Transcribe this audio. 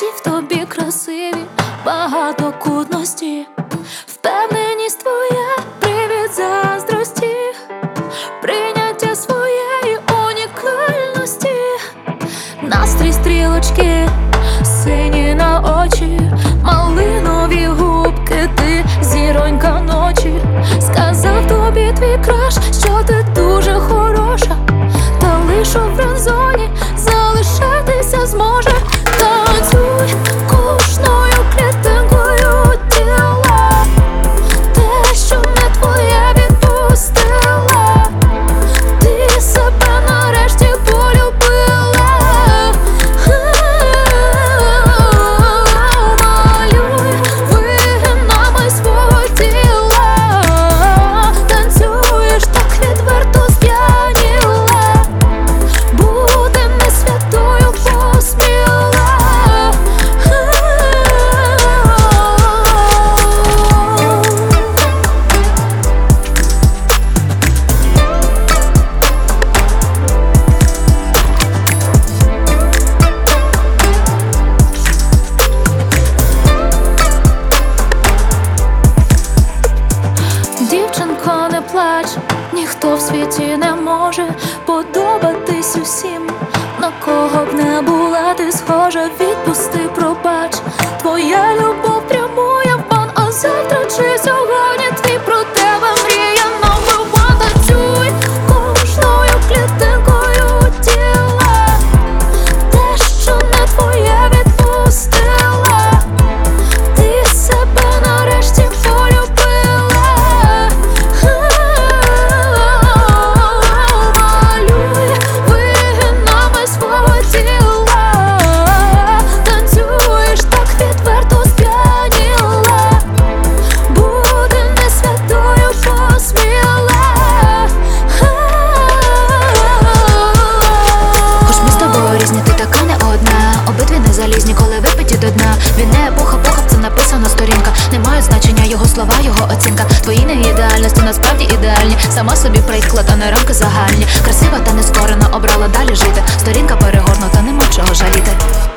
Усі в тобі красиві, багатокутності, впевненість твоя, привід заздрості, прийняття своєї унікальності, настрій стрілочки, сині на очі, малинові губки, ти зіронька ночі. Сказав тобі твій краш, що ти дуже хороша, та лиш у френдзоні залишатися зможе. Танцюй кожною клітинкою тіла, те, що не твоє, відпустила, ти себе нарешті полюбила. Малюй вигинами свого тіла, танцюєш так відверто сп'яніла, бути не святою посміла. Дівчинко, не плач, ніхто в світі не може подобатись усім, на кого б не була ти схожа. Відпусти, пробач, твоя любов прямує в бан, а завтра чи сьогодні твій про тебе мріє номер ван. Танцюй кожною клітинкою тіла, те, що не твоє, відпустила, ти себе нарешті полюбила. Малюй вигинами свого тіла, танцюєш так відверто сп'яніла, бути не святою посміла. Хоч ми з тобою різні, ти така не одна, обидві не залізні, коли випиті до дна. Він не епоха, це написана сторінка, не мають значення його слова, його оцінка. Твої не ідеальності насправді ідеальні, сама собі приклад, а не рамки загальні. Красива та нескорена, обрала далі жити, сторінка перегорнута, нема чого жаліти.